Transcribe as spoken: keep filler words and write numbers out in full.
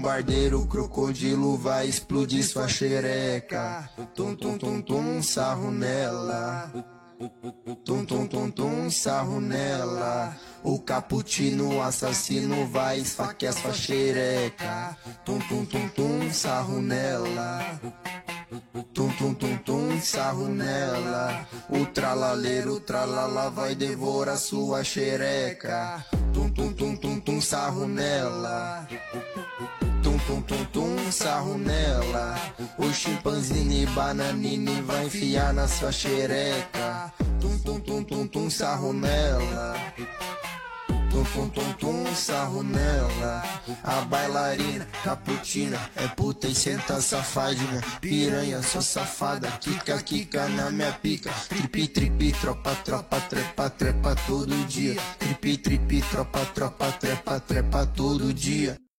bombardeiro, crocodilo vai explodir sua xereca. Tum tum tum tum, sarro nela. Tum tum tum tum, sarro nela. O cappuccino assassino vai esfaquear sua xereca. Tum tum tum tum, sarro nela. Tum tum tum tum, sarro nela. O tralaleiro, tralala vai devorar sua xereca. Tum tum tum tum tum, sarro nela. Tum tum tum tum, sarro nela. O chimpanzini bananini vai enfiar na sua xereca. Tum tum tum tum tum, sarro nela. Tum tum tum tum, sarro nela. A bailarina caputina é puta e senta safadinha. Piranha, sou safada, quica, quica na minha pica. Tripi, tripi, tropa, tropa, trepa, trepa todo dia. Tripi, tripi, tropa, tropa, trepa, trepa todo dia.